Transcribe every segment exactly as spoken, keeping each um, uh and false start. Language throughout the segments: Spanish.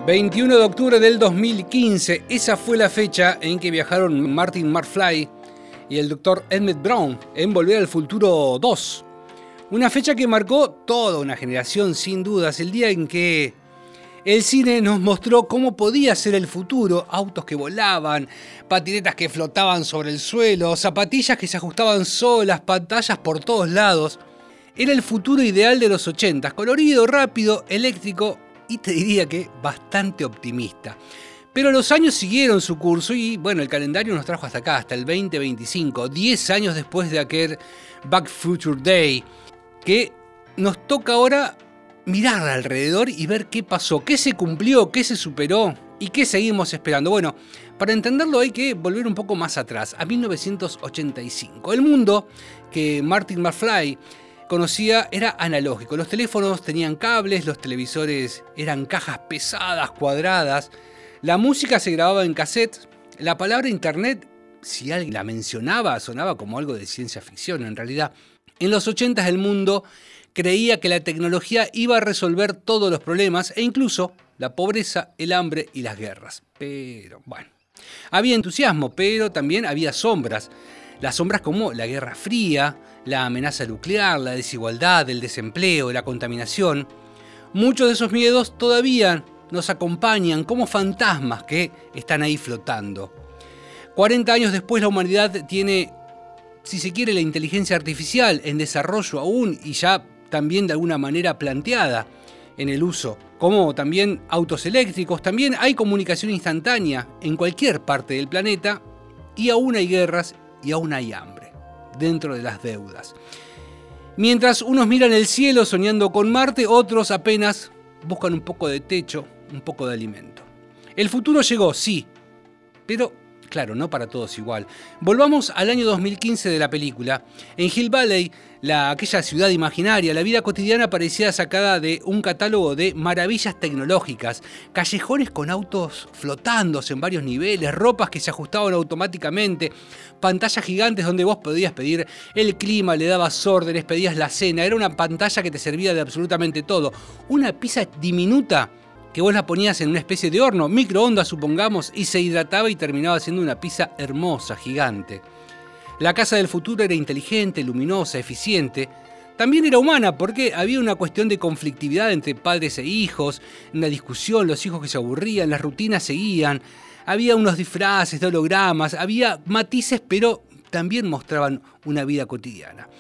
veintiuno de octubre del dos mil quince, esa fue la fecha en que viajaron Martin McFly y el doctor Emmett Brown en Volver al Futuro dos. Una fecha que marcó toda una generación, sin dudas, el día en que el cine nos mostró cómo podía ser el futuro: autos que volaban, patinetas que flotaban sobre el suelo, zapatillas que se ajustaban solas, pantallas por todos lados. Era el futuro ideal de los ochentas, colorido, rápido, eléctrico y te diría que bastante optimista. Pero los años siguieron su curso y bueno, el calendario nos trajo hasta acá, hasta el veinte veinticinco, diez años después de aquel Back Future Day, que nos toca ahora mirar alrededor y ver qué pasó, qué se cumplió, qué se superó y qué seguimos esperando. Bueno, para entenderlo hay que volver un poco más atrás, a mil novecientos ochenta y cinco. El mundo que Martin McFly conocía era analógico. Los teléfonos tenían cables, los televisores eran cajas pesadas, cuadradas. La música se grababa en cassette. La palabra internet, si alguien la mencionaba, sonaba como algo de ciencia ficción en realidad. En los ochentas el mundo creía que la tecnología iba a resolver todos los problemas e incluso la pobreza, el hambre y las guerras. Pero bueno, había entusiasmo, pero también había sombras. Las sombras como la Guerra Fría, la amenaza nuclear, la desigualdad, el desempleo, la contaminación. Muchos de esos miedos todavía nos acompañan como fantasmas que están ahí flotando. cuarenta años después la humanidad tiene, si se quiere, la inteligencia artificial en desarrollo aún y ya también de alguna manera planteada en el uso, como también autos eléctricos. También hay comunicación instantánea en cualquier parte del planeta y aún hay guerras y aún hay hambre dentro de las deudas. Mientras unos miran el cielo soñando con Marte, otros apenas buscan un poco de techo, un poco de alimento. El futuro llegó, sí, pero claro, no para todos igual. Volvamos al año dos mil quince de la película. En Hill Valley, la, aquella ciudad imaginaria, la vida cotidiana parecía sacada de un catálogo de maravillas tecnológicas. Callejones con autos flotándose en varios niveles, ropas que se ajustaban automáticamente, pantallas gigantes donde vos podías pedir el clima, le dabas órdenes, pedías la cena. Era una pantalla que te servía de absolutamente todo. Una pizza diminuta que vos la ponías en una especie de horno, microondas supongamos, y se hidrataba y terminaba siendo una pizza hermosa, gigante. La casa del futuro era inteligente, luminosa, eficiente. También era humana porque había una cuestión de conflictividad entre padres e hijos, una discusión, los hijos que se aburrían, las rutinas seguían, había unos disfraces de hologramas, había matices, pero también mostraban una vida cotidiana.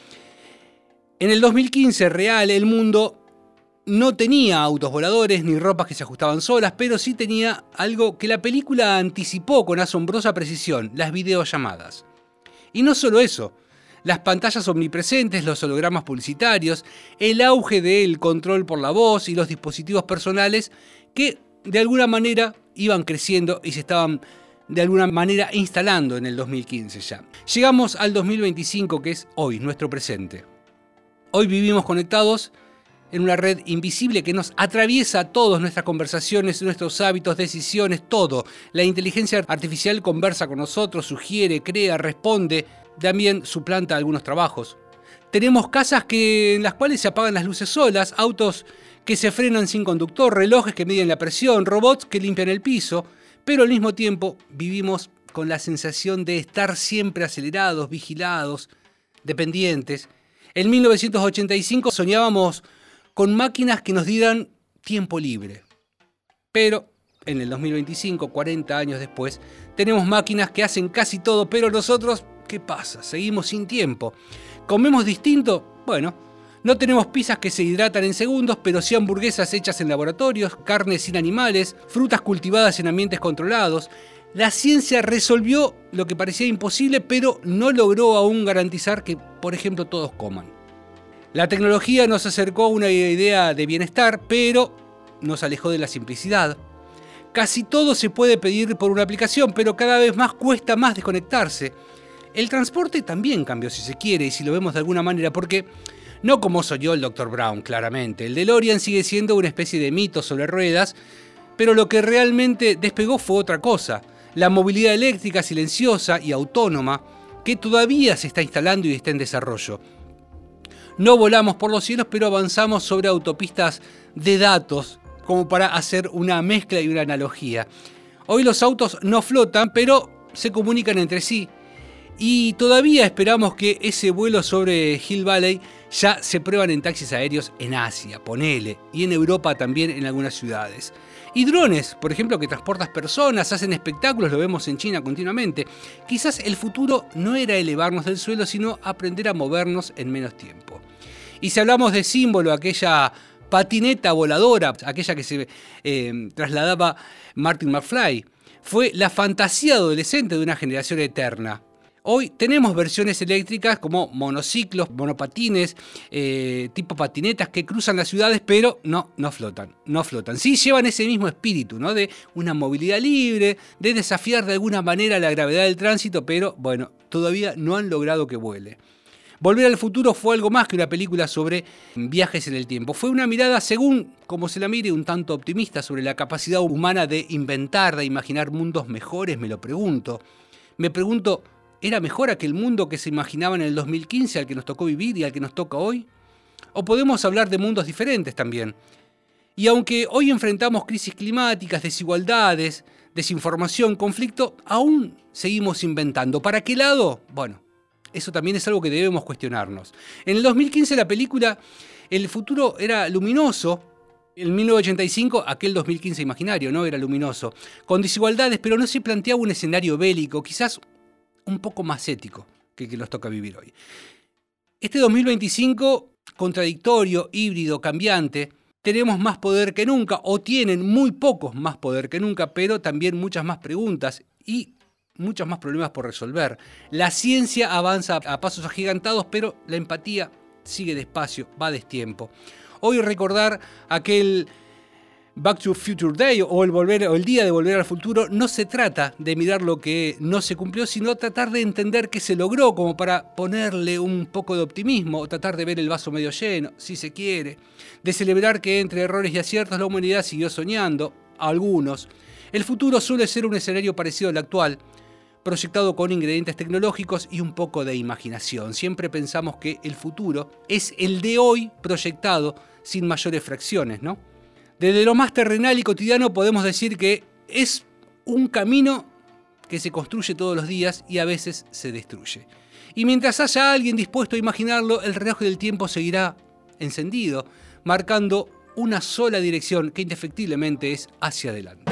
En el dos mil quince real, el mundo no tenía autos voladores ni ropas que se ajustaban solas, pero sí tenía algo que la película anticipó con asombrosa precisión: las videollamadas. Y no solo eso, las pantallas omnipresentes, los hologramas publicitarios, el auge del control por la voz y los dispositivos personales que de alguna manera iban creciendo y se estaban de alguna manera instalando en el dos mil quince ya. Llegamos al dos mil veinticinco, que es hoy, nuestro presente. Hoy vivimos conectados en una red invisible que nos atraviesa todas nuestras conversaciones, nuestros hábitos, decisiones, todo. La inteligencia artificial conversa con nosotros, sugiere, crea, responde, también suplanta algunos trabajos. Tenemos casas que, en las cuales se apagan las luces solas, autos que se frenan sin conductor, relojes que miden la presión, robots que limpian el piso, pero al mismo tiempo vivimos con la sensación de estar siempre acelerados, vigilados, dependientes. En mil novecientos ochenta y cinco soñábamos con máquinas que nos dieran tiempo libre. Pero en el dos mil veinticinco, cuarenta años después, tenemos máquinas que hacen casi todo, pero nosotros, ¿qué pasa? Seguimos sin tiempo. ¿Comemos distinto? Bueno, no tenemos pizzas que se hidratan en segundos, pero sí hamburguesas hechas en laboratorios, carnes sin animales, frutas cultivadas en ambientes controlados. La ciencia resolvió lo que parecía imposible, pero no logró aún garantizar que, por ejemplo, todos coman. La tecnología nos acercó a una idea de bienestar, pero nos alejó de la simplicidad. Casi todo se puede pedir por una aplicación, pero cada vez más cuesta más desconectarse. El transporte también cambió, si se quiere, y si lo vemos de alguna manera, porque no como soñó el doctor Brown, claramente. El DeLorean sigue siendo una especie de mito sobre ruedas, pero lo que realmente despegó fue otra cosa: la movilidad eléctrica silenciosa y autónoma, que todavía se está instalando y está en desarrollo. No volamos por los cielos, pero avanzamos sobre autopistas de datos como para hacer una mezcla y una analogía. Hoy los autos no flotan, pero se comunican entre sí. Y todavía esperamos que ese vuelo sobre Hill Valley ya se prueban en taxis aéreos en Asia, ponele, y en Europa también en algunas ciudades. Y drones, por ejemplo, que transportan personas, hacen espectáculos, lo vemos en China continuamente. Quizás el futuro no era elevarnos del suelo, sino aprender a movernos en menos tiempo. Y si hablamos de símbolo, aquella patineta voladora, aquella que se eh, trasladaba Martin McFly, fue la fantasía adolescente de una generación eterna. Hoy tenemos versiones eléctricas como monociclos, monopatines, eh, tipo patinetas que cruzan las ciudades, pero no, no flotan, no flotan. Sí llevan ese mismo espíritu, ¿no? De una movilidad libre, de desafiar de alguna manera la gravedad del tránsito, pero bueno, todavía no han logrado que vuele. Volver al futuro fue algo más que una película sobre viajes en el tiempo. Fue una mirada, según como se la mire, un tanto optimista sobre la capacidad humana de inventar, de imaginar mundos mejores, me lo pregunto. Me pregunto, ¿era mejor aquel mundo que se imaginaba en el dos mil quince al que nos tocó vivir y al que nos toca hoy? ¿O podemos hablar de mundos diferentes también? Y aunque hoy enfrentamos crisis climáticas, desigualdades, desinformación, conflicto, aún seguimos inventando. ¿Para qué lado? Bueno, eso también es algo que debemos cuestionarnos. En el dos mil quince la película el futuro era luminoso. En mil novecientos ochenta y cinco, aquel dos mil quince imaginario, ¿no? Era luminoso. Con desigualdades, pero no se planteaba un escenario bélico, quizás un poco más ético que el que nos toca vivir hoy. Este dos mil veinticinco, contradictorio, híbrido, cambiante, tenemos más poder que nunca, o tienen muy pocos más poder que nunca, pero también muchas más preguntas y muchos más problemas por resolver. La ciencia avanza a pasos agigantados, pero la empatía sigue despacio, va a destiempo. Hoy recordar aquel Back to Future Day o el, volver, o el día de volver al futuro no se trata de mirar lo que no se cumplió, sino tratar de entender qué se logró, como para ponerle un poco de optimismo, o tratar de ver el vaso medio lleno, si se quiere, de celebrar que entre errores y aciertos la humanidad siguió soñando, algunos. El futuro suele ser un escenario parecido al actual, proyectado con ingredientes tecnológicos y un poco de imaginación. Siempre pensamos que el futuro es el de hoy proyectado sin mayores fracciones, ¿no? Desde lo más terrenal y cotidiano podemos decir que es un camino que se construye todos los días y a veces se destruye. Y mientras haya alguien dispuesto a imaginarlo, el reloj del tiempo seguirá encendido, marcando una sola dirección que indefectiblemente es hacia adelante.